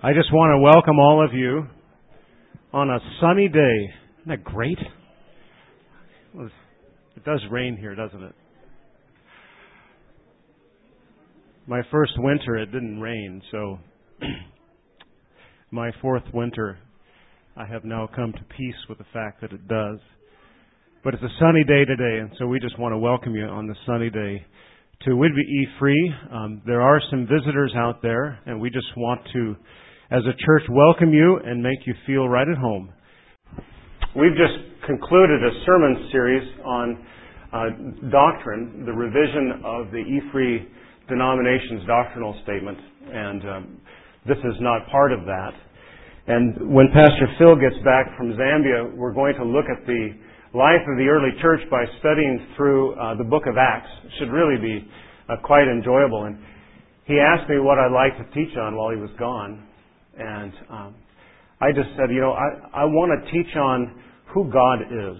I just want to welcome all of you on a sunny day. Isn't that great? It does rain here, doesn't it? My first winter, it didn't rain, so my fourth winter, I have now come to peace with the fact that it does. But it's a sunny day today, and so we just want to welcome you on this sunny day to Whidbey E-Free. There are some visitors out there, and we just want to, as a church, welcome you and make you feel right at home. We've just concluded a sermon series on doctrine, the revision of the E-Free denomination's doctrinal statement, and this is not part of that. And when Pastor Phil gets back from Zambia, we're going to look at the life of the early church by studying through the book of Acts. It should really be quite enjoyable. And he asked me what I'd like to teach on while he was gone. And I just said, I want to teach on who God is.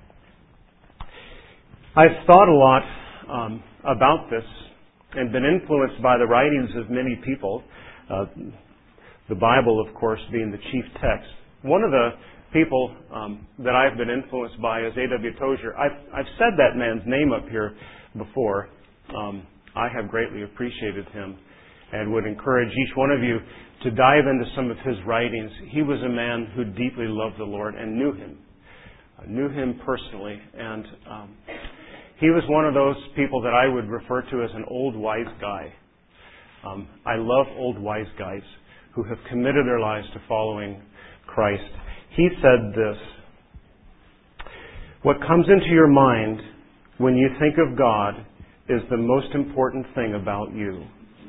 I've thought a lot about this and been influenced by the writings of many people. The Bible, of course, being the chief text. One of the people that I've been influenced by is A.W. Tozier. I've said that man's name up here before. I have greatly appreciated him and would encourage each one of you to dive into some of his writings. He was a man who deeply loved the Lord and knew him personally. And he was one of those people that I would refer to as an old wise guy. I love old wise guys who have committed their lives to following Christ. He said this: what comes into your mind when you think of God is the most important thing about you.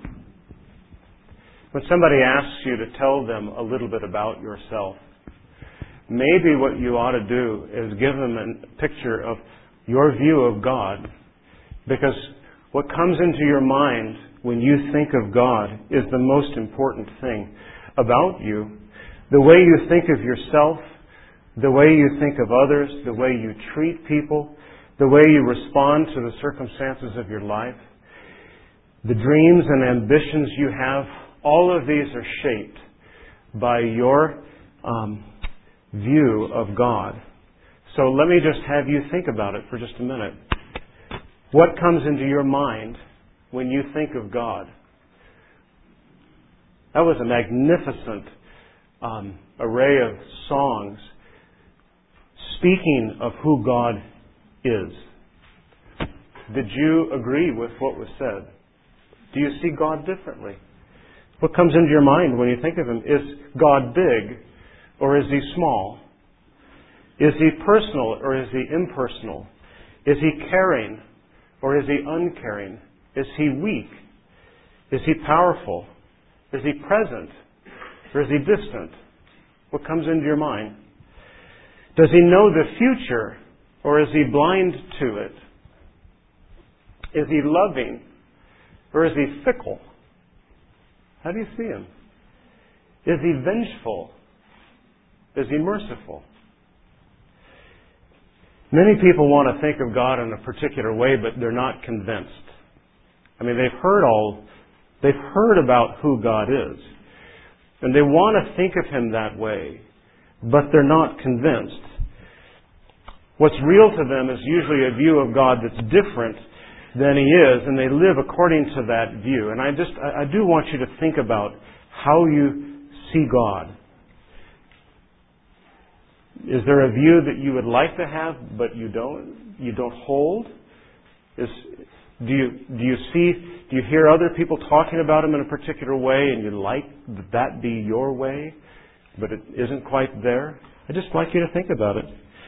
When somebody asks you to tell them a little bit about yourself, maybe what you ought to do is give them a picture of your view of God, because what comes into your mind when you think of God is the most important thing about you. The way you think of yourself, the way you think of others, the way you treat people, the way you respond to the circumstances of your life, the dreams and ambitions you have, all of these are shaped by your view of God. So let me just have you think about it for just a minute. What comes into your mind when you think of God? That was a magnificent array of songs speaking of who God is. Did you agree with what was said? Do you see God differently? What comes into your mind when you think of Him? Is God big or is He small? Is He personal or is He impersonal? Is He caring or is He uncaring? Is He weak? Is He powerful? Is He present or is He distant? What comes into your mind? Does He know the future or is He blind to it? Is He loving or is He fickle? How do you see Him? Is He vengeful? Is He merciful? Many people want to think of God in a particular way, but they're not convinced. I mean, they've heard about who God is, and they want to think of Him that way, but they're not convinced. What's real to them is usually a view of God that's different than He is, and they live according to that view. And I do want you to think about how you see God. Is there a view that you would like to have, but you don't hold? Do you hear other people talking about Him in a particular way, and you like that be your way, but it isn't quite there? I'd just like you to think about it.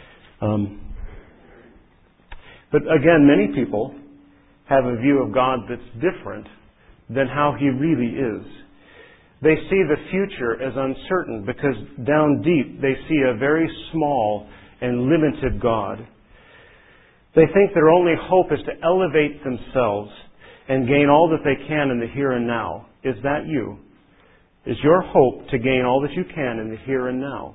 But again, many people have a view of God that's different than how He really is. They see the future as uncertain because down deep they see a very small and limited God. They think their only hope is to elevate themselves and gain all that they can in the here and now. Is that you? Is your hope to gain all that you can in the here and now?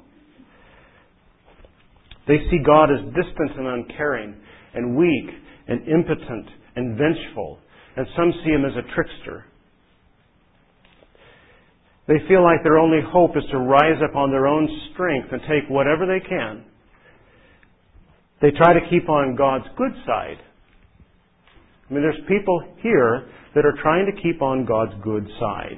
They see God as distant and uncaring and weak and impotent and vengeful, and some see Him as a trickster. They feel like their only hope is to rise up on their own strength and take whatever they can. They try to keep on God's good side. I mean, there's people here that are trying to keep on God's good side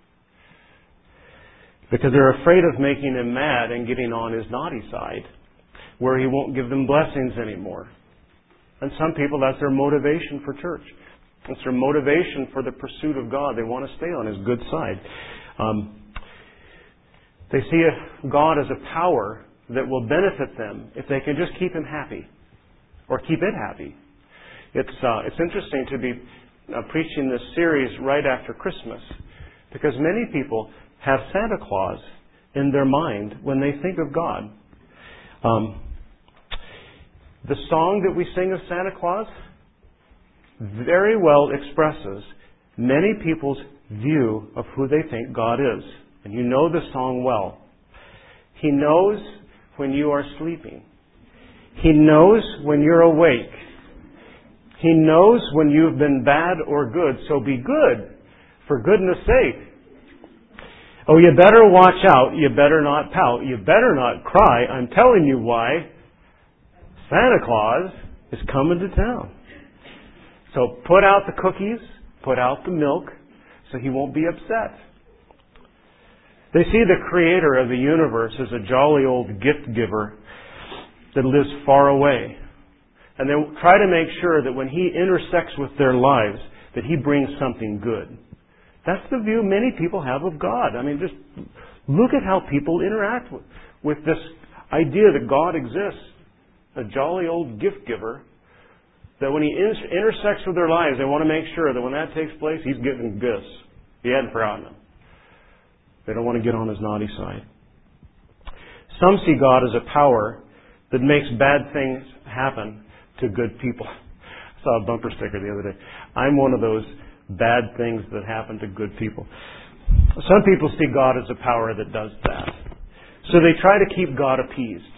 because they're afraid of making Him mad and getting on His naughty side, where He won't give them blessings anymore. And some people, that's their motivation for church. It's their motivation for the pursuit of God. They want to stay on His good side. They see God as a power that will benefit them if they can just keep Him happy or keep it happy. It's interesting to be preaching this series right after Christmas because many people have Santa Claus in their mind when they think of God. The song that we sing of Santa Claus very well expresses many people's view of who they think God is. And you know the song well. He knows when you are sleeping. He knows when you're awake. He knows when you've been bad or good. So be good, for goodness sake. Oh, you better watch out. You better not pout. You better not cry. I'm telling you why. Santa Claus is coming to town. So put out the cookies, put out the milk, so he won't be upset. They see the Creator of the universe as a jolly old gift giver that lives far away. And they try to make sure that when He intersects with their lives, that He brings something good. That's the view many people have of God. I mean, just look at how people interact with this idea that God exists. A jolly old gift giver, that when He intersects with their lives, they want to make sure that when that takes place, He's giving gifts. He hadn't forgotten them. They don't want to get on His naughty side. Some see God as a power that makes bad things happen to good people. I saw a bumper sticker the other day. I'm one of those bad things that happen to good people. Some people see God as a power that does that. So they try to keep God appeased.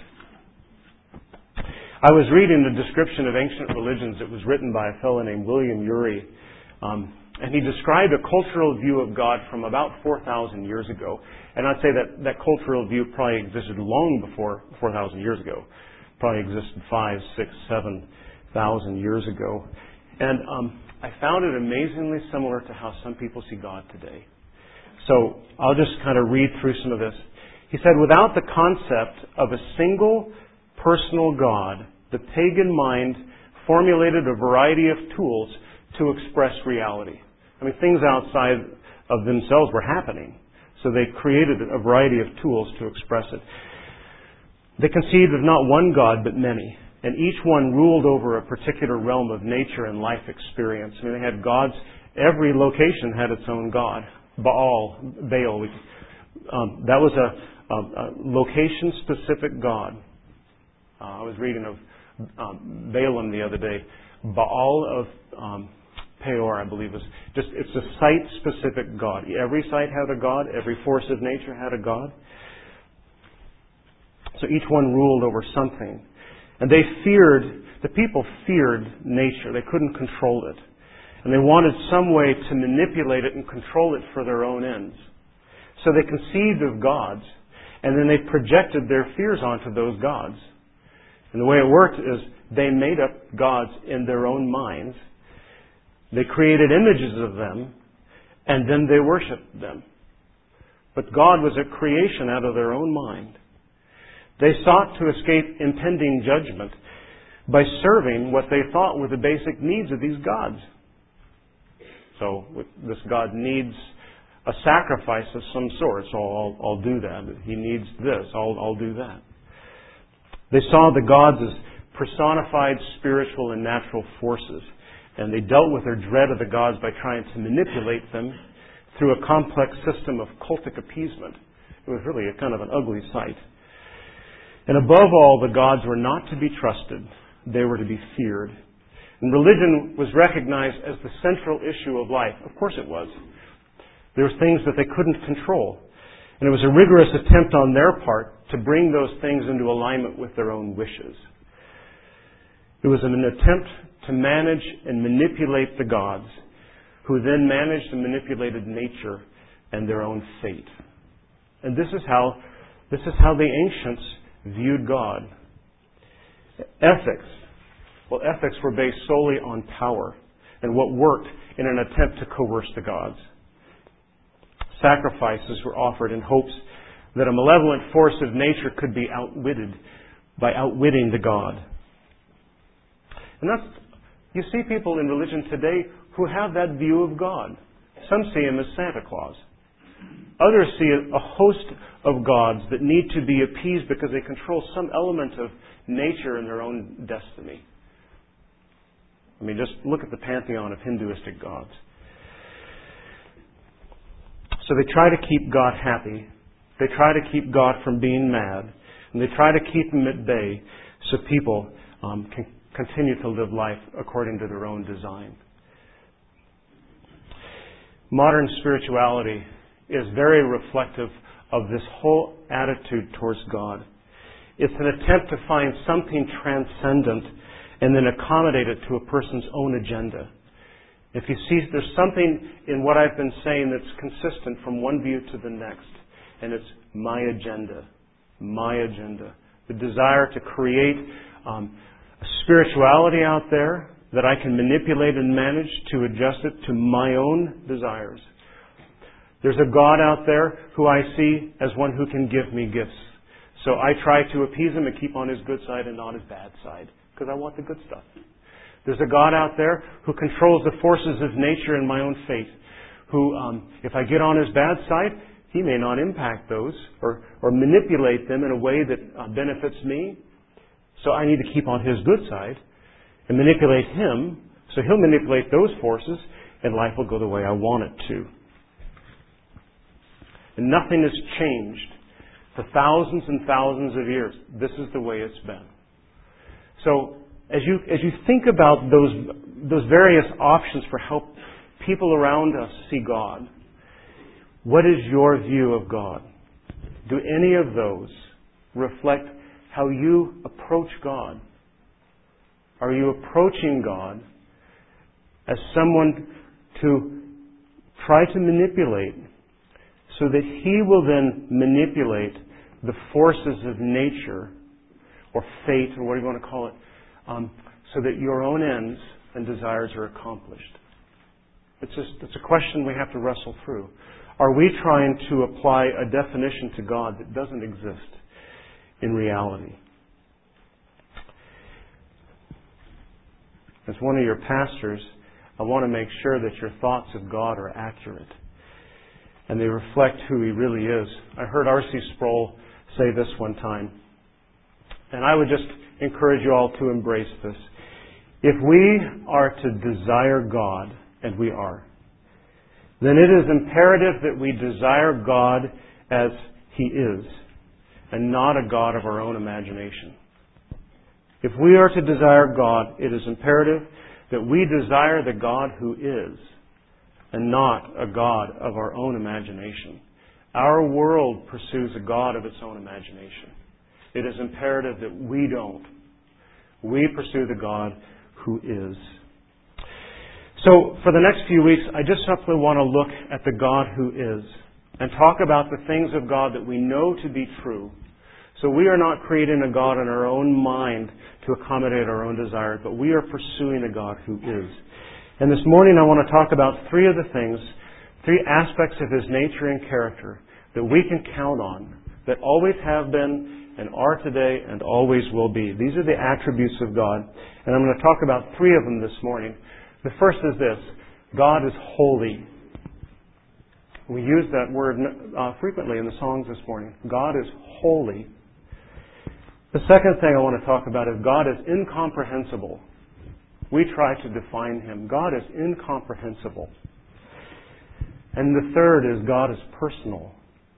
I was reading the description of ancient religions that was written by a fellow named William Ury. And he described a cultural view of God from about 4,000 years ago. And I'd say that that cultural view probably existed long before 4,000 years ago. Probably existed 5, 6, 7,000 years ago. And I found it amazingly similar to how some people see God today. So I'll just kind of read through some of this. He said, without the concept of a single personal God, the pagan mind formulated a variety of tools to express reality. I mean, things outside of themselves were happening. So they created a variety of tools to express it. They conceived of not one God, but many. And each one ruled over a particular realm of nature and life experience. I mean, they had gods. Every location had its own god. Baal. That was a location-specific god. I was reading of Balaam the other day. Baal of Peor, I believe, it's a site-specific god. Every site had a god. Every force of nature had a god. So each one ruled over something. And the people feared nature. They couldn't control it. And they wanted some way to manipulate it and control it for their own ends. So they conceived of gods, and then they projected their fears onto those gods. And the way it worked is they made up gods in their own minds. They created images of them, and then they worshipped them. But God was a creation out of their own mind. They sought to escape impending judgment by serving what they thought were the basic needs of these gods. So this God needs a sacrifice of some sort, so I'll do that. He needs this, I'll do that. They saw the gods as personified spiritual and natural forces, and they dealt with their dread of the gods by trying to manipulate them through a complex system of cultic appeasement. It was really a kind of an ugly sight. And above all, the gods were not to be trusted. They were to be feared. And religion was recognized as the central issue of life. Of course it was. There were things that they couldn't control. And it was a rigorous attempt on their part to bring those things into alignment with their own wishes. It was an attempt to manage and manipulate the gods, who then managed and manipulated nature and their own fate. And this is how the ancients viewed God. Ethics. Well, ethics were based solely on power and what worked in an attempt to coerce the gods. Sacrifices were offered in hopes that a malevolent force of nature could be outwitted by outwitting the god. And you see people in religion today who have that view of God. Some see Him as Santa Claus. Others see a host of gods that need to be appeased because they control some element of nature and their own destiny. I mean, just look at the pantheon of Hinduistic gods. So they try to keep God happy. They try to keep God from being mad. And they try to keep Him at bay so people can continue to live life according to their own design. Modern spirituality is very reflective of this whole attitude towards God. It's an attempt to find something transcendent and then accommodate it to a person's own agenda. If you see, there's something in what I've been saying that's consistent from one view to the next, and it's my agenda. My agenda. The desire to create a spirituality out there that I can manipulate and manage to adjust it to my own desires. There's a God out there who I see as one who can give me gifts. So I try to appease Him and keep on His good side and not His bad side, because I want the good stuff. There's a God out there who controls the forces of nature and my own fate, who, if I get on His bad side, He may not impact those or manipulate them in a way that benefits me. So I need to keep on His good side and manipulate Him, so He'll manipulate those forces and life will go the way I want it to. And nothing has changed for thousands and thousands of years. This is the way it's been. So as you think about those various options for how people around us see God, what is your view of God? Do any of those reflect how you approach God? Are you approaching God as someone to try to manipulate so that He will then manipulate the forces of nature or fate or whatever you want to call it, so that your own ends and desires are accomplished? It's a question we have to wrestle through. Are we trying to apply a definition to God that doesn't exist in reality? As one of your pastors, I want to make sure that your thoughts of God are accurate and they reflect who He really is. I heard R.C. Sproul say this one time, and I would just encourage you all to embrace this. If we are to desire God, and we are, then it is imperative that we desire God as He is, and not a God of our own imagination. If we are to desire God, it is imperative that we desire the God who is, and not a God of our own imagination. Our world pursues a God of its own imagination. It is imperative that we don't. We pursue the God who is. So, for the next few weeks, I just simply want to look at the God who is and talk about the things of God that we know to be true. So we are not creating a God in our own mind to accommodate our own desires, but we are pursuing a God who is. And this morning I want to talk about three aspects of His nature and character that we can count on, that always have been and are today and always will be. These are the attributes of God. And I'm going to talk about three of them this morning. The first is this: God is holy. We use that word frequently in the songs this morning. God is holy. The second thing I want to talk about is God is incomprehensible. We try to define Him. God is incomprehensible. And the third is God is personal.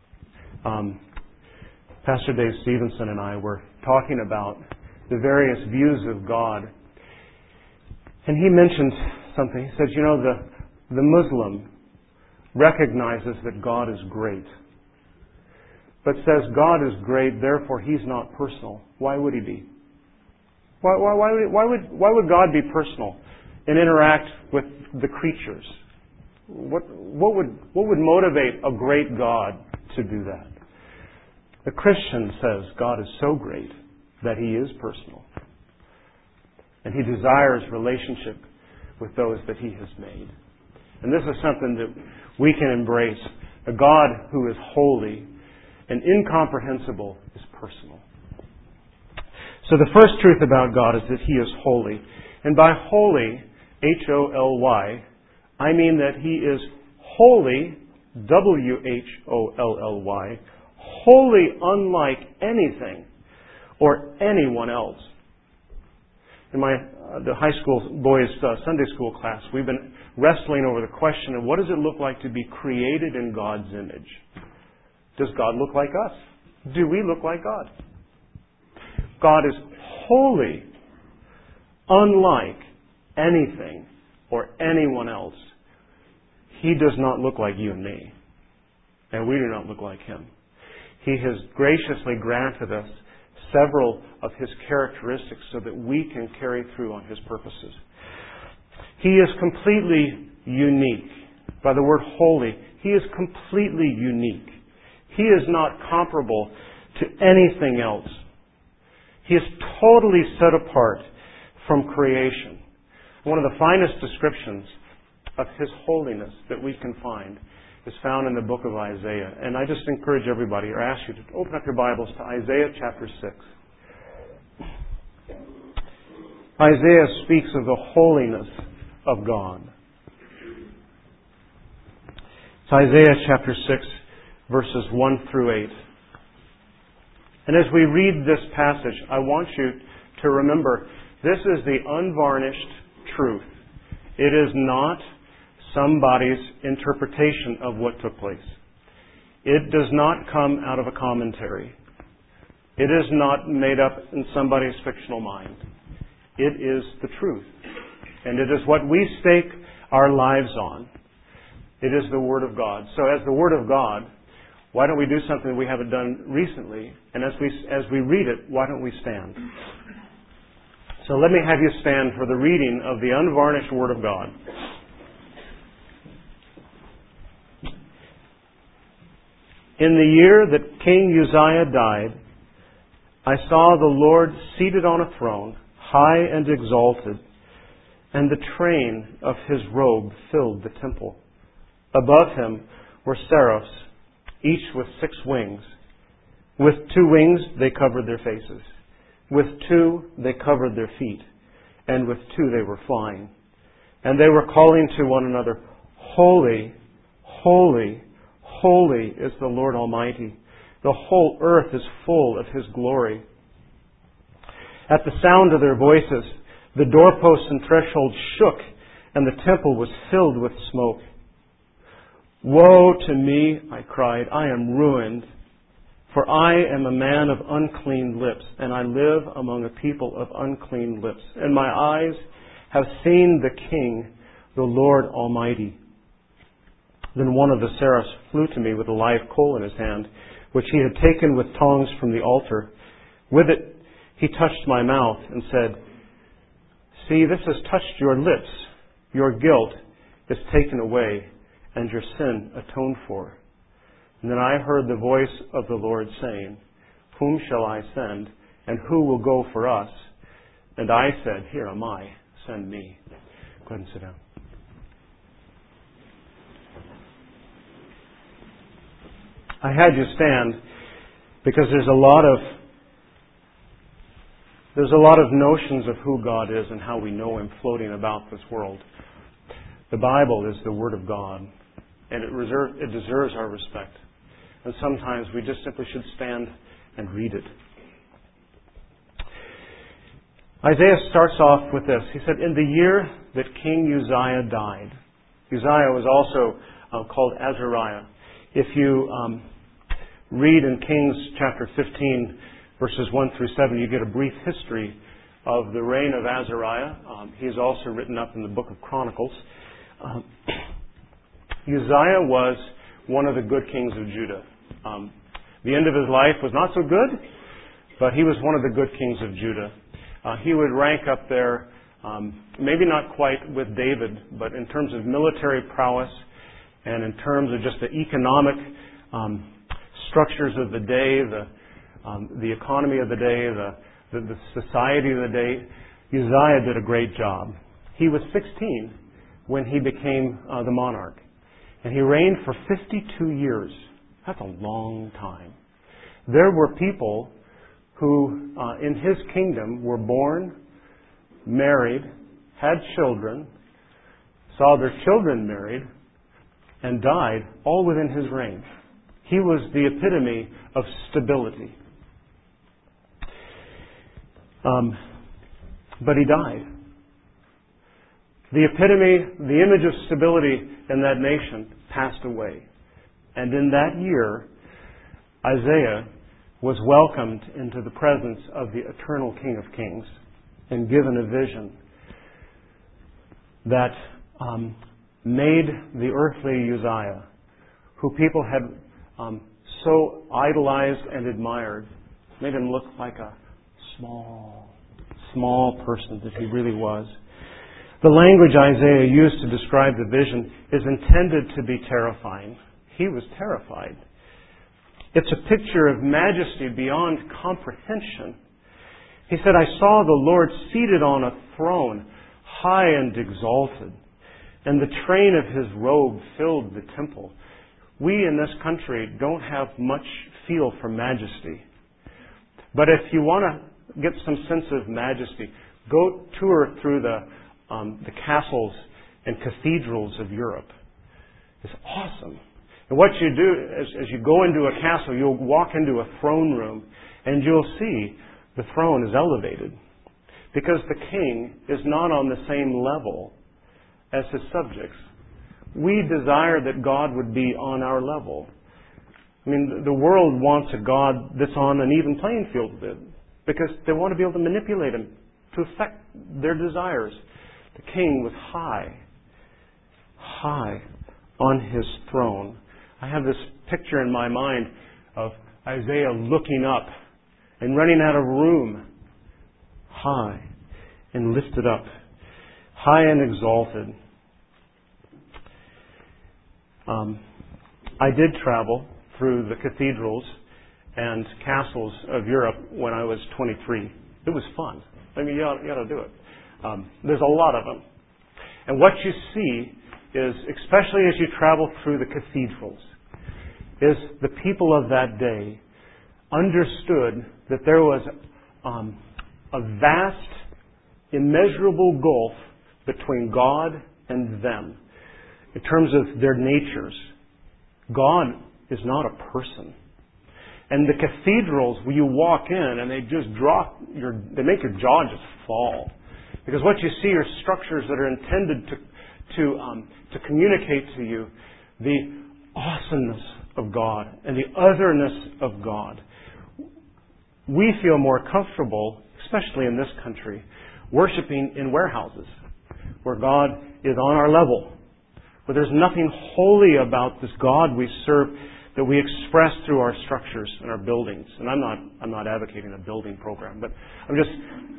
Pastor Dave Stevenson and I were talking about the various views of God. And he mentioned something. He says, the Muslim recognizes that God is great, but says God is great, therefore He's not personal. Why would He be? Why would God be personal and interact with the creatures? What would motivate a great God to do that? The Christian says God is so great that He is personal. And He desires relationship with those that He has made. And this is something that we can embrace. A God who is holy and incomprehensible is personal. So the first truth about God is that He is holy. And by holy, H-O-L-Y, I mean that He is holy, W-H-O-L-L-Y, wholly unlike anything or anyone else. In the high school boys' Sunday school class, we've been wrestling over the question of what does it look like to be created in God's image? Does God look like us? Do we look like God? God is wholly unlike anything or anyone else. He does not look like you and me, and we do not look like Him. He has graciously granted us several of His characteristics so that we can carry through on His purposes. He is completely unique. By the word holy, He is completely unique. He is not comparable to anything else. He is totally set apart from creation. One of the finest descriptions of His holiness that we can find is found in the book of Isaiah. And I just encourage everybody, or ask you to open up your Bibles to Isaiah chapter 6. Isaiah speaks of the holiness of God. It's Isaiah chapter 6, verses 1 through 8. And as we read this passage, I want you to remember this is the unvarnished truth. It is not somebody's interpretation of what took place. It does not come out of a commentary. It is not made up in somebody's fictional mind. It is the truth. And it is what we stake our lives on. It is the Word of God. So as the Word of God, why don't we do something we haven't done recently? And as we read it, why don't we stand? So let me have you stand for the reading of the unvarnished Word of God. In the year that King Uzziah died, I saw the Lord seated on a throne, high and exalted, and the train of His robe filled the temple. Above Him were seraphs, each with 6 wings. With 2 wings they covered their faces. With 2 they covered their feet. And with 2 they were flying. And they were calling to one another, Holy, holy, holy is the Lord Almighty. The whole earth is full of His glory. At the sound of their voices, the doorposts and thresholds shook, and the temple was filled with smoke. Woe to me, I cried, I am ruined, for I am a man of unclean lips, and I live among a people of unclean lips. And my eyes have seen the King, the Lord Almighty. Then one of the seraphs flew to me with a live coal in his hand, which he had taken with tongs from the altar. With it he touched my mouth and said, See, this has touched your lips. Your guilt is taken away, and your sin atoned for. And then I heard the voice of the Lord saying, Whom shall I send, and who will go for us? And I said, Here am I, send me. Go ahead and sit down. I had you stand because there's a lot of notions of who God is and how we know Him floating about this world. The Bible is the Word of God, and it deserves our respect. And sometimes we just simply should stand and read it. Isaiah starts off with this. He said, In the year that King Uzziah died. Uzziah was also called Azariah. If you read in Kings chapter 15, verses 1 through 7, you get a brief history of the reign of Azariah. He is also written up in the book of Chronicles. Uzziah was one of the good kings of Judah. The end of his life was not so good, but he was one of the good kings of Judah. He would rank up there, maybe not quite with David, but in terms of military prowess, and in terms of just the economic structures of the day, the economy of the day, the society of the day, Uzziah did a great job. He was 16 when he became the monarch. And he reigned for 52 years. That's a long time. There were people who, in his kingdom, were born, married, had children, saw their children married, and died, all within his reign. He was the epitome of stability. But he died. The epitome, the image of stability in that nation passed away. And in that year, Isaiah was welcomed into the presence of the eternal King of Kings and given a vision that made the earthly Uzziah, who people had so idolized and admired, made him look like a small person that he really was. The language Isaiah used to describe the vision is intended to be terrifying. He was terrified. It's a picture of majesty beyond comprehension. He said, I saw the Lord seated on a throne, high and exalted, and the train of his robe filled the temple. We in this country don't have much feel for majesty. But if you want to get some sense of majesty, go tour through the castles and cathedrals of Europe. It's awesome. And what you do, as you go into a castle, you'll walk into a throne room and you'll see the throne is elevated. Because the king is not on the same level as his subjects. We desire that God would be on our level. I mean, the world wants a God that's on an even playing field with it, because they want to be able to manipulate him to affect their desires. The king was high on his throne. I have this picture in my mind of Isaiah looking up and running out of room, high and lifted up, high and exalted. I did travel through the cathedrals and castles of Europe when I was 23. It was fun. I mean, you ought to do it. There's a lot of them. And what you see is, especially as you travel through the cathedrals, is the people of that day understood that there was a vast, immeasurable gulf between God and them in terms of their natures. God is not a person. And the cathedrals, where you walk in and they just they make your jaw just fall. Because what you see are structures that are intended to communicate to you the awesomeness of God and the otherness of God. We feel more comfortable, especially in this country, worshiping in warehouses where God is on our level, where there's nothing holy about this God we serve that we express through our structures and our buildings. And I'm not advocating a building program, but I'm just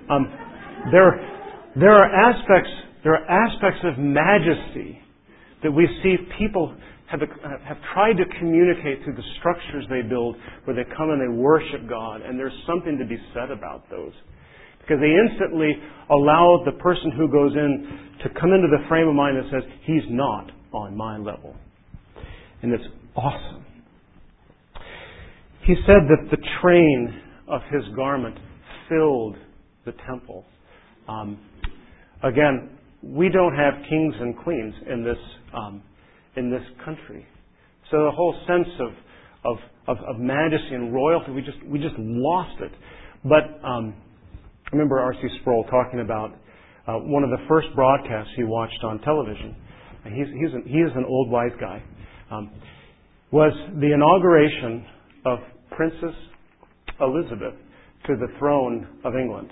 there are aspects of majesty that we see people have tried to communicate through the structures they build, where they come and they worship God, and there's something to be said about those. Because they instantly allow the person who goes in to come into the frame of mind that says, he's not on my level. And it's awesome. He said that the train of his garment filled the temple. Again, we don't have kings and queens in this country. So the whole sense of majesty and royalty, we just lost it. But I remember R.C. Sproul talking about one of the first broadcasts he watched on television. He is an old wise guy. Was the inauguration of Princess Elizabeth to the throne of England.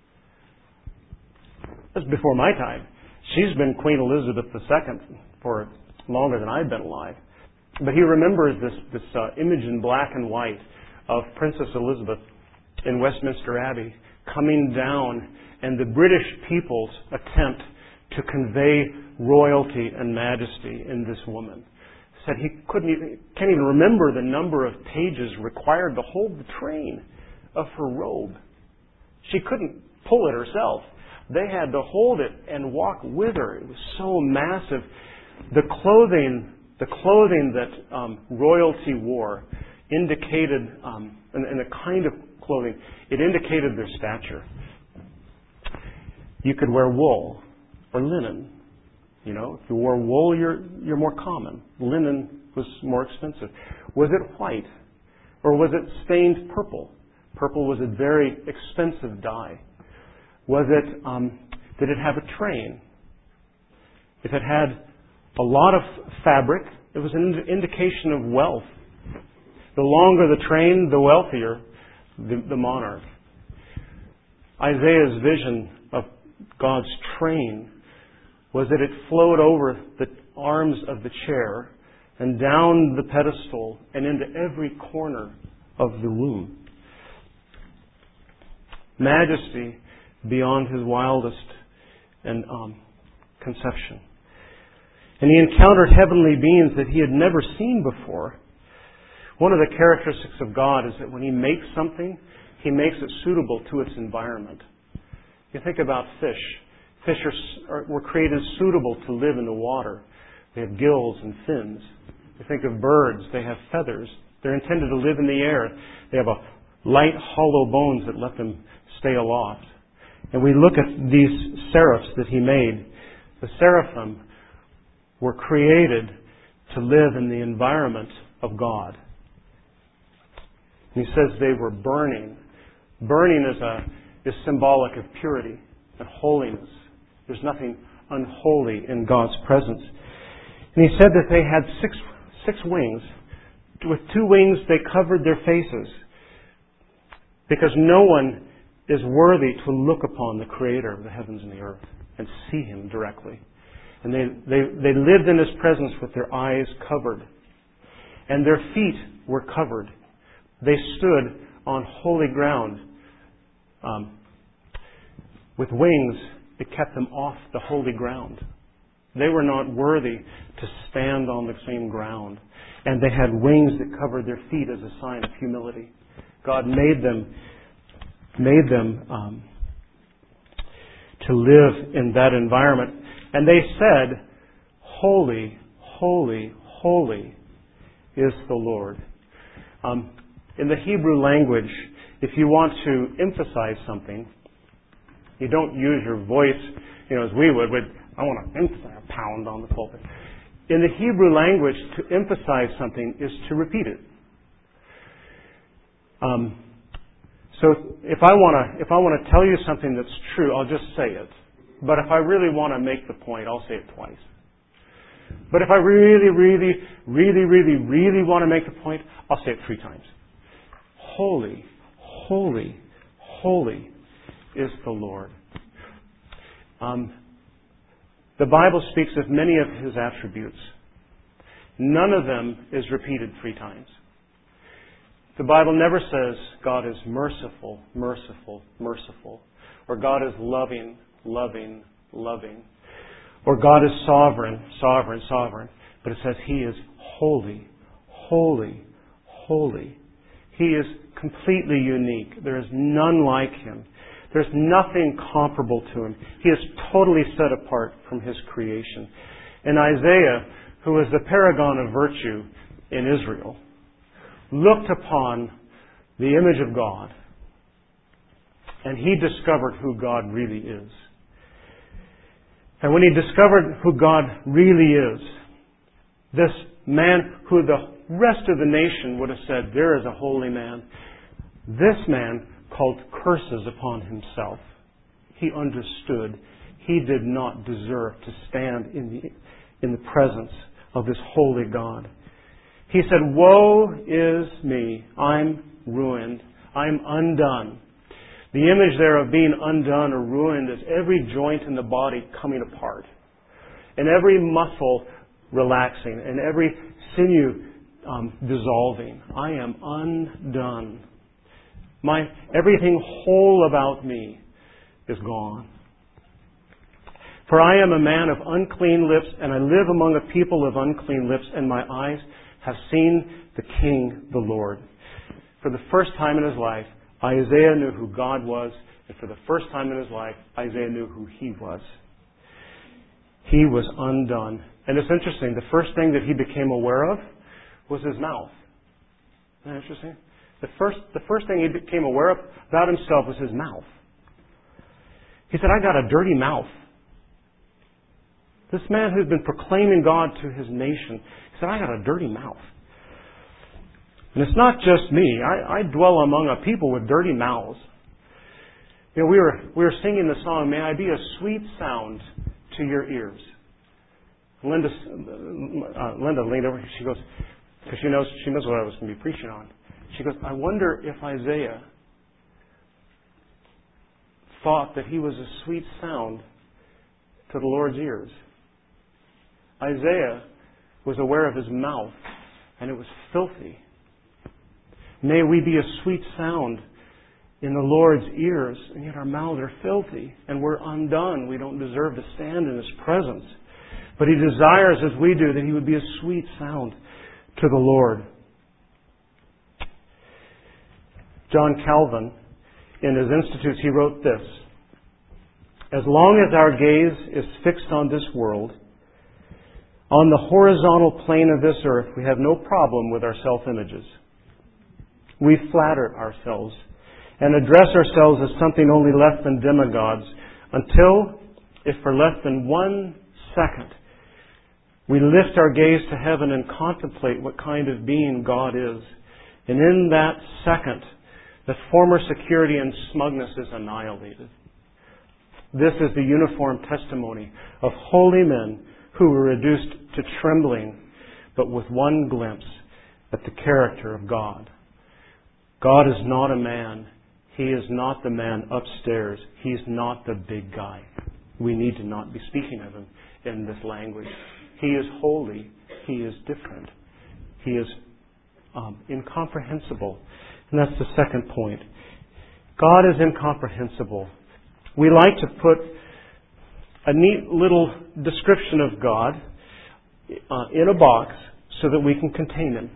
That's before my time. She's been Queen Elizabeth II for longer than I've been alive. But he remembers this image in black and white of Princess Elizabeth in Westminster Abbey coming down, and the British people's attempt to convey royalty and majesty in this woman. said he can't even remember the number of pages required to hold the train of her robe. She couldn't pull it herself. They had to hold it and walk with her. It was so massive. The clothing that royalty wore indicated, and the kind of clothing, it indicated their stature. You could wear wool or linen. You know, if you wore wool, you're more common. Linen was more expensive. Was it white, or was it stained purple? Purple was a very expensive dye. Was it? Did it have a train? If it had a lot of fabric, it was an indication of wealth. The longer the train, the wealthier the monarch. Isaiah's vision of God's train was that it flowed over the arms of the chair and down the pedestal and into every corner of the room. Majesty beyond his wildest and conception. And he encountered heavenly beings that he had never seen before. One of the characteristics of God is that when he makes something, he makes it suitable to its environment. You think about fish. Fish were created suitable to live in the water. They have gills and fins. You think of birds. They have feathers. They're intended to live in the air. They have a light, hollow bones that let them stay aloft. And we look at these seraphs that he made. The seraphim were created to live in the environment of God. And he says they were burning. Burning is symbolic of purity and holiness. There's nothing unholy in God's presence. And he said that they had six wings. With 2 wings they covered their faces, because no one is worthy to look upon the Creator of the heavens and the earth and see Him directly. And they lived in His presence with their eyes covered. And their feet were covered. They stood on holy ground. With wings, it kept them off the holy ground. They were not worthy to stand on the same ground. And they had wings that covered their feet as a sign of humility. God made them to live in that environment. And they said, "Holy, holy, holy is the Lord." In the Hebrew language, if you want to emphasize something, you don't use your voice, as we would. I want to emphasize, pound on the pulpit. In the Hebrew language, to emphasize something is to repeat it. So if I want to tell you something that's true, I'll just say it. But if I really want to make the point, I'll say it twice. But if I really, really, really, really, really want to make the point, I'll say it 3 times. Holy, holy, holy is the Lord. The Bible speaks of many of His attributes. None of them is repeated 3 times. The Bible never says God is merciful, merciful, merciful. Or God is loving, loving, loving. Or God is sovereign, sovereign, sovereign. But it says He is holy, holy, holy. He is completely unique. There is none like Him. There's nothing comparable to Him. He is totally set apart from His creation. And Isaiah, who is the paragon of virtue in Israel, looked upon the image of God, and he discovered who God really is. And when he discovered who God really is, this man who the rest of the nation would have said, "There is a holy man," this man called curses upon himself. He understood he did not deserve to stand in the presence of this holy God. He said, "Woe is me, I'm ruined, I'm undone." The image there of being undone or ruined is every joint in the body coming apart, and every muscle relaxing, and every sinew dissolving. I am undone. Everything whole about me is gone. For I am a man of unclean lips, and I live among a people of unclean lips, and my eyes have seen the King, the Lord. For the first time in his life, Isaiah knew who God was, and for the first time in his life, Isaiah knew who he was. He was undone. And it's interesting, the first thing that he became aware of was his mouth. Isn't that interesting? The first thing he became aware of about himself was his mouth. He said, I got a dirty mouth. This man who's been proclaiming God to his nation, he said, I got a dirty mouth. And it's not just me. I dwell among a people with dirty mouths. You know, we were singing the song, May I be a sweet sound to your ears. Linda leaned over, she goes, because she knows what I was going to be preaching on. She goes, I wonder if Isaiah thought that he was a sweet sound to the Lord's ears. Isaiah was aware of his mouth, and it was filthy. May we be a sweet sound in the Lord's ears, and yet our mouths are filthy, and we're undone. We don't deserve to stand in His presence. But He desires, as we do, that He would be a sweet sound to the Lord. John Calvin, in his Institutes, he wrote this: as long as our gaze is fixed on this world, on the horizontal plane of this earth, we have no problem with our self-images. We flatter ourselves and address ourselves as something only less than demigods until, if for less than 1 second, we lift our gaze to heaven and contemplate what kind of being God is. And in that second, the former security and smugness is annihilated. This is the uniform testimony of holy men who were reduced to trembling, but with one glimpse at the character of God. God is not a man. He is not the man upstairs. He is not the big guy. We need to not be speaking of Him in this language. He is holy. He is different. He is incomprehensible. And that's the second point. God is incomprehensible. We like to put a neat little description of God in a box so that we can contain Him.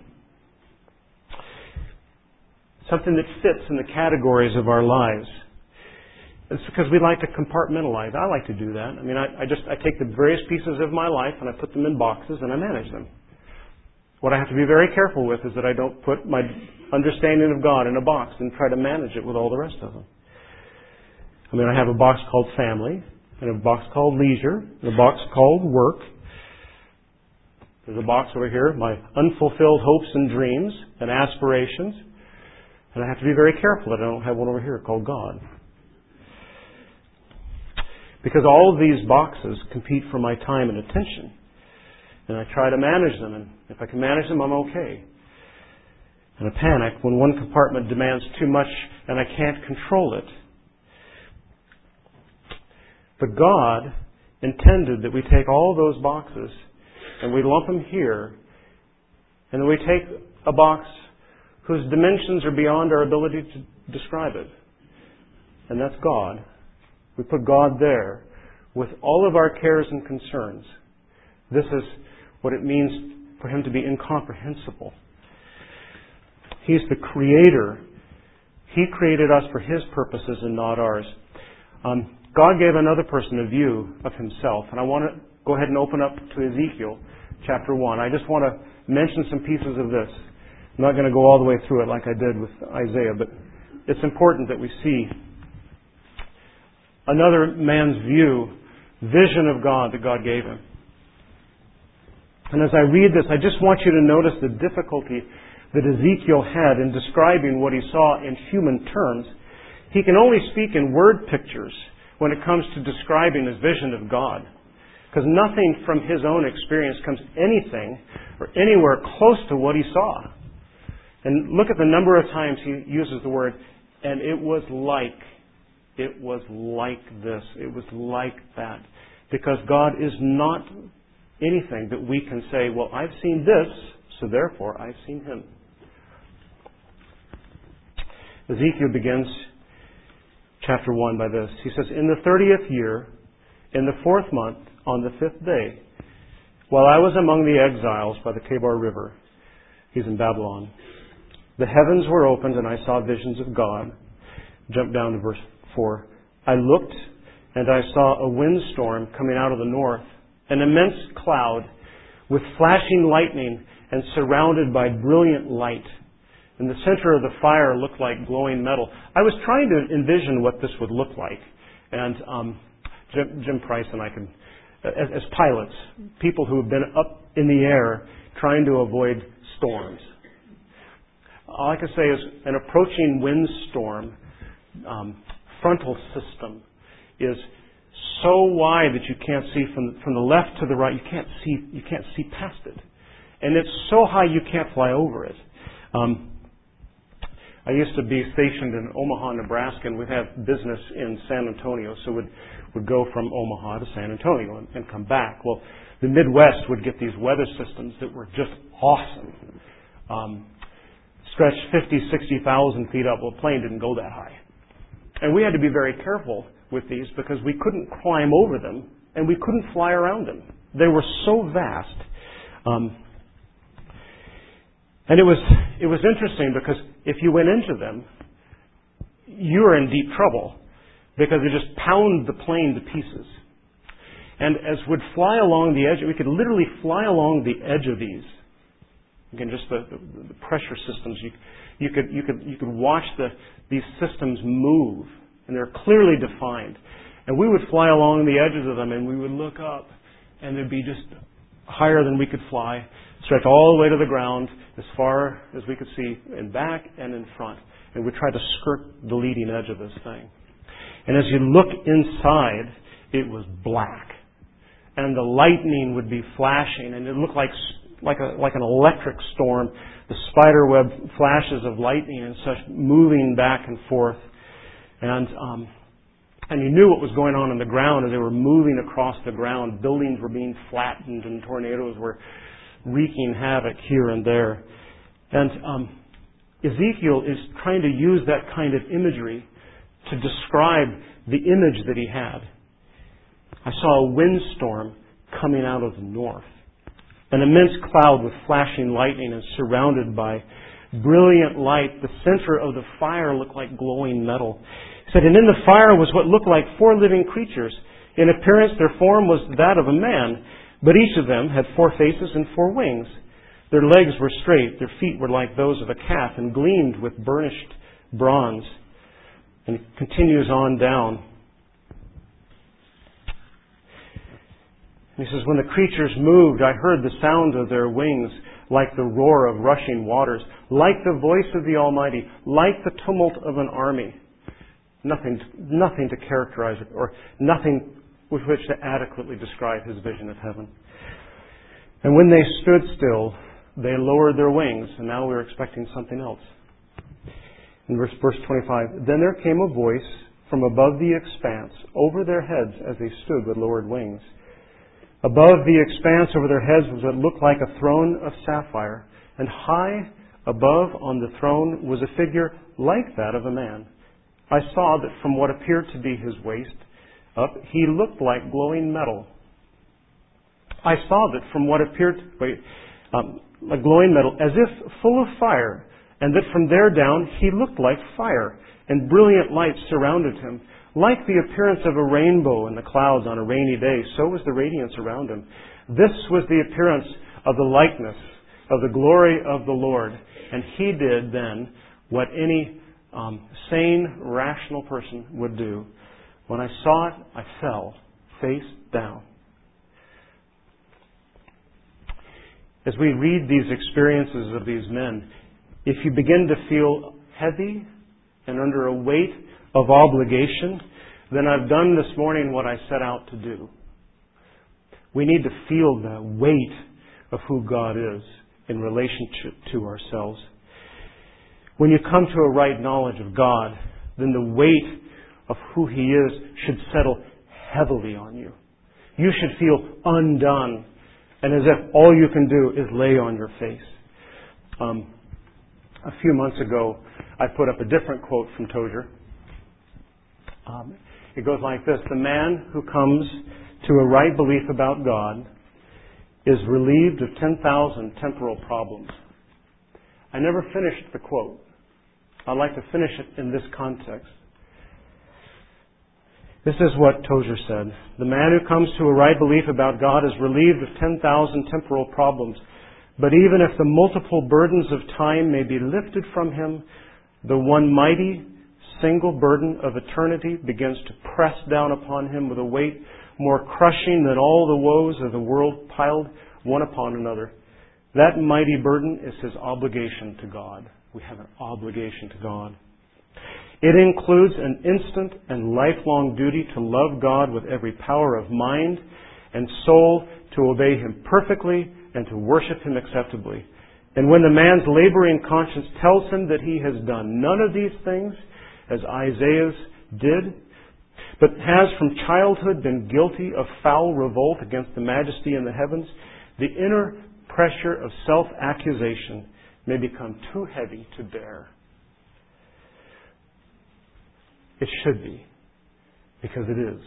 Something that fits in the categories of our lives. It's because we like to compartmentalize. I like to do that. I mean, I take the various pieces of my life and I put them in boxes and I manage them. What I have to be very careful with is that I don't put my understanding of God in a box and try to manage it with all the rest of them. I mean, I have a box called family, and a box called leisure, and a box called work. There's a box over here, my unfulfilled hopes and dreams and aspirations. And I have to be very careful that I don't have one over here called God. Because all of these boxes compete for my time and attention. And I try to manage them, and if I can manage them, I'm okay. And I panic when one compartment demands too much and I can't control it. But God intended that we take all those boxes and we lump them here, and then we take a box whose dimensions are beyond our ability to describe it. And that's God. We put God there with all of our cares and concerns. This is what it means for Him to be incomprehensible. He's the Creator. He created us for His purposes and not ours. God gave another person a view of Himself. And I want to go ahead and open up to Ezekiel chapter 1. I just want to mention some pieces of this. I'm not going to go all the way through it like I did with Isaiah, but it's important that we see another man's vision of God that God gave him. And as I read this, I just want you to notice the difficulty that Ezekiel had in describing what he saw in human terms. He can only speak in word pictures when it comes to describing his vision of God. Because nothing from his own experience comes anything or anywhere close to what he saw. And look at the number of times he uses the word, and it was like this, it was like that. Because God is not anything that we can say, well, I've seen this, so therefore I've seen Him. Ezekiel begins chapter 1 by this. He says, in the 30th year, in the 4th month, on the 5th day, while I was among the exiles by the Kebar River," he's in Babylon, "the heavens were opened and I saw visions of God." Jump down to verse 4. "I looked and I saw a windstorm coming out of the north, an immense cloud with flashing lightning and surrounded by brilliant light. In the center of the fire looked like glowing metal." I was trying to envision what this would look like. And Jim Price and I can, as pilots, people who have been up in the air trying to avoid storms. All I can say is an approaching windstorm frontal system is so wide that you can't see from the left to the right. You can't see past it, and it's so high you can't fly over it. I used to be stationed in Omaha, Nebraska, and we'd have business in San Antonio, so we'd go from Omaha to San Antonio and come back. Well, the Midwest would get these weather systems that were just awesome. Stretched 50, 60,000 feet up. Well, the plane didn't go that high. And we had to be very careful with these because we couldn't climb over them and we couldn't fly around them. They were so vast. And it was interesting because if you went into them, you were in deep trouble because they just pound the plane to pieces. And as we'd fly along the edge, we could literally fly along the edge of these. Again, just the pressure systems. You could watch these systems move, and they're clearly defined. And we would fly along the edges of them, and we would look up, and they'd be just higher than we could fly, stretch all the way to the ground as far as we could see, in back and in front. And we'd try to skirt the leading edge of this thing. And as you look inside, it was black, and the lightning would be flashing, and it looked like an electric storm, the spiderweb flashes of lightning and such moving back and forth. And you knew what was going on the ground as they were moving across the ground. Buildings were being flattened and tornadoes were wreaking havoc here and there. And Ezekiel is trying to use that kind of imagery to describe the image that he had. "I saw a windstorm coming out of the north. An immense cloud with flashing lightning and surrounded by brilliant light. The center of the fire looked like glowing metal." He said, "And in the fire was what looked like 4 living creatures. In appearance, their form was that of a man, but each of them had 4 faces and 4 wings. Their legs were straight, their feet were like those of a calf and gleamed with burnished bronze." And it continues on down. He says, "When the creatures moved, I heard the sound of their wings like the roar of rushing waters, like the voice of the Almighty, like the tumult of an army." Nothing to characterize it, or nothing with which to adequately describe his vision of heaven. "And when they stood still, they lowered their wings," and now we're expecting something else. In verse 25, "Then there came a voice from above the expanse over their heads as they stood with lowered wings. Above the expanse over their heads was what looked like a throne of sapphire, and high above on the throne was a figure like that of a man. I saw that from what appeared to be his waist up, he looked like glowing metal. I saw that from what appeared like glowing metal, as if full of fire, and that from there down he looked like fire, and brilliant light surrounded him. Like the appearance of a rainbow in the clouds on a rainy day, so was the radiance around him. This was the appearance of the likeness of the glory of the Lord. And he did then what any sane, rational person would do. When I saw it, I fell face down." As we read these experiences of these men, if you begin to feel heavy and under a weight of obligation, then I've done this morning what I set out to do. We need to feel the weight of who God is in relationship to ourselves. When you come to a right knowledge of God, then the weight of who He is should settle heavily on you. You should feel undone, and as if all you can do is lay on your face. A few months ago, I put up a different quote from Tozer. It goes like this. The man who comes to a right belief about God is relieved of 10,000 temporal problems. I never finished the quote. I'd like to finish it in this context. This is what Tozer said. The man who comes to a right belief about God is relieved of 10,000 temporal problems. But even if the multiple burdens of time may be lifted from him, the one mighty single burden of eternity begins to press down upon him with a weight more crushing than all the woes of the world piled one upon another. That mighty burden is his obligation to God. We have an obligation to God. It includes an instant and lifelong duty to love God with every power of mind and soul, to obey Him perfectly and to worship Him acceptably. And when the man's laboring conscience tells him that he has done none of these things, as Isaiah did, but has from childhood been guilty of foul revolt against the majesty in the heavens, the inner pressure of self-accusation may become too heavy to bear. It should be, because it is.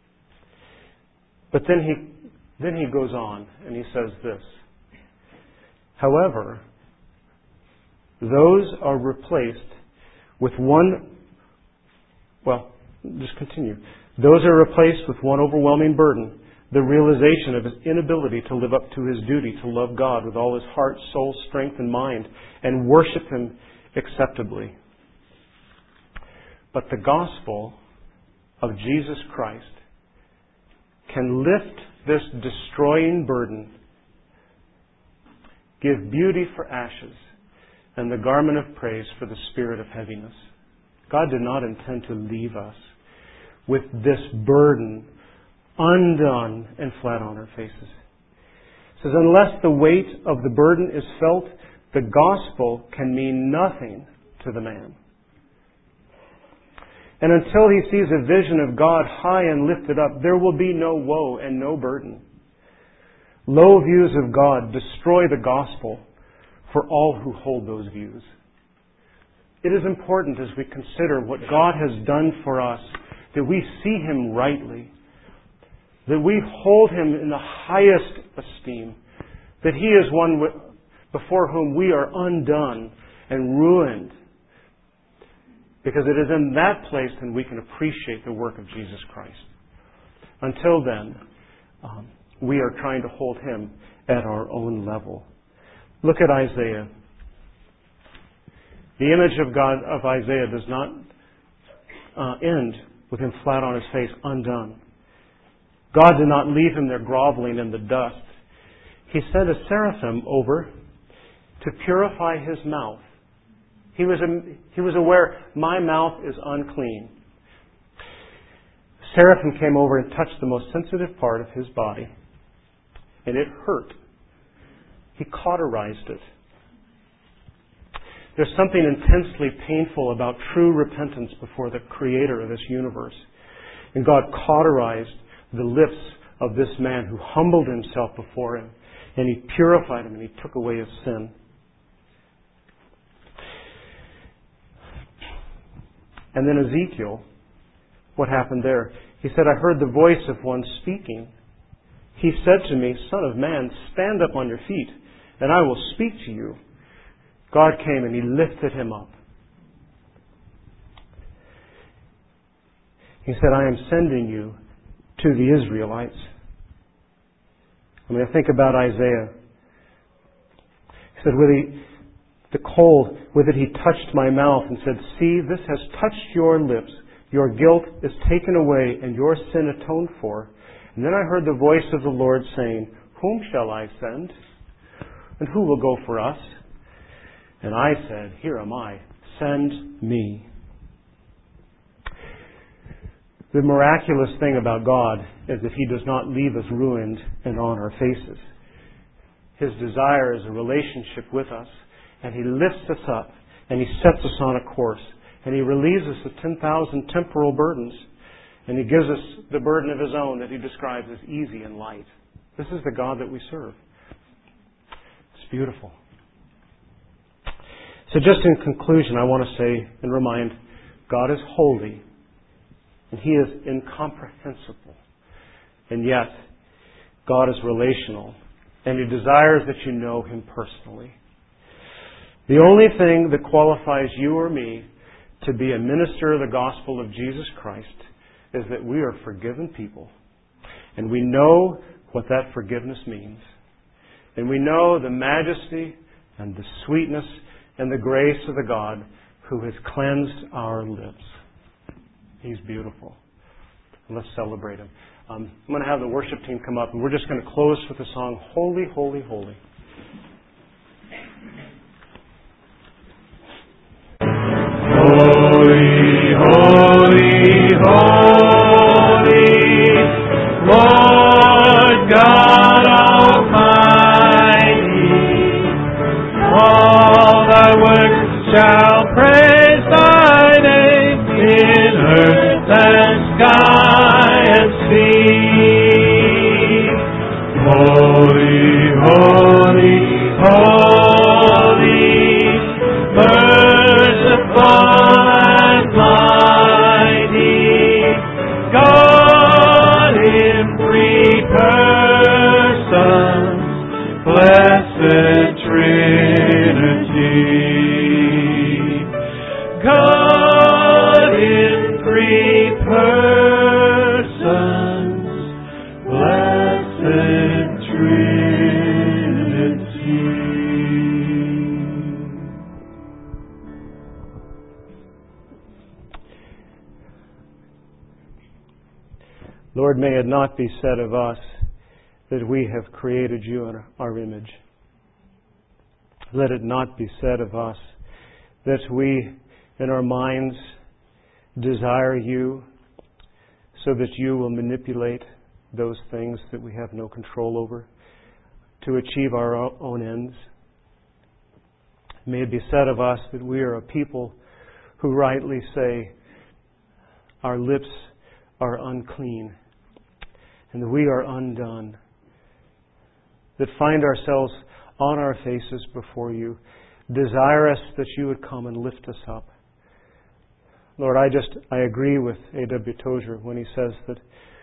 But then he goes on and he says this. However, those are replaced with Those are replaced with one overwhelming burden, the realization of his inability to live up to his duty to love God with all his heart, soul, strength, and mind, and worship Him acceptably. But the gospel of Jesus Christ can lift this destroying burden, give beauty for ashes, and the garment of praise for the spirit of heaviness. God did not intend to leave us with this burden undone and flat on our faces. It says, unless the weight of the burden is felt, the gospel can mean nothing to the man. And until he sees a vision of God high and lifted up, there will be no woe and no burden. Low views of God destroy the gospel for all who hold those views. It is important as we consider what God has done for us that we see Him rightly, that we hold Him in the highest esteem, that He is one before whom we are undone and ruined. Because it is in that place that we can appreciate the work of Jesus Christ. Until then, we are trying to hold Him at our own level. Look at Isaiah. The image of God of Isaiah does not end with him flat on his face, undone. God did not leave him there groveling in the dust. He sent a seraphim over to purify his mouth. He was aware, my mouth is unclean. Seraphim came over and touched the most sensitive part of his body, and it hurt. He cauterized it. There's something intensely painful about true repentance before the Creator of this universe. And God cauterized the lips of this man who humbled himself before Him, and He purified him, and He took away his sin. And then Ezekiel, what happened there? He said, I heard the voice of one speaking. He said to me, Son of man, stand up on your feet, and I will speak to you. God came and He lifted him up. He said, I am sending you to the Israelites. I think about Isaiah. He said, the cold, with it He touched my mouth and said, see, this has touched your lips. Your guilt is taken away and your sin atoned for. And then I heard the voice of the Lord saying, whom shall I send? And who will go for us? And I said, here am I. Send me. The miraculous thing about God is that He does not leave us ruined and on our faces. His desire is a relationship with us, and He lifts us up, and He sets us on a course, and He relieves us of 10,000 temporal burdens, and He gives us the burden of His own that He describes as easy and light. This is the God that we serve. It's beautiful. So just in conclusion, I want to say and remind, God is holy. And He is incomprehensible. And yet, God is relational, and He desires that you know Him personally. The only thing that qualifies you or me to be a minister of the gospel of Jesus Christ is that we are forgiven people. And we know what that forgiveness means. And we know the majesty and the sweetness and the grace of the God who has cleansed our lips. He's beautiful. Let's celebrate Him. I'm going to have the worship team come up, and we're just going to close with the song, Holy, Holy, Holy. Holy, holy, holy, Lord God Almighty, all thy works shall praise thy name in earth and sky and sea. Holy, holy, holy, merciful and mighty, God in three persons, blessed Trinity. God in three persons, blessed Trinity. Lord, may it not be said of us that we have created you in our image. Let it not be said of us that we, in our minds, desire you so that you will manipulate those things that we have no control over to achieve our own ends. May it be said of us that we are a people who rightly say our lips are unclean and that we are undone, that find ourselves on our faces before you, desirous that you would come and lift us up. Lord, I agree with A.W. Tozer when he says that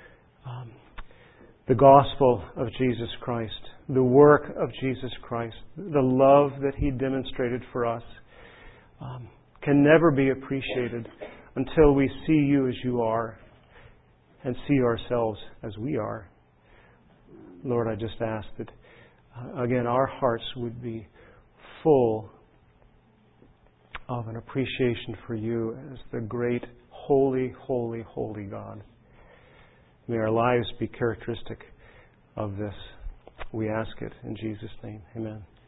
the gospel of Jesus Christ, the work of Jesus Christ, the love that He demonstrated for us can never be appreciated until we see you as you are and see ourselves as we are. Lord, I just ask that, again, our hearts would be full of an appreciation for you as the great, holy, holy, holy God. May our lives be characteristic of this. We ask it in Jesus' name. Amen.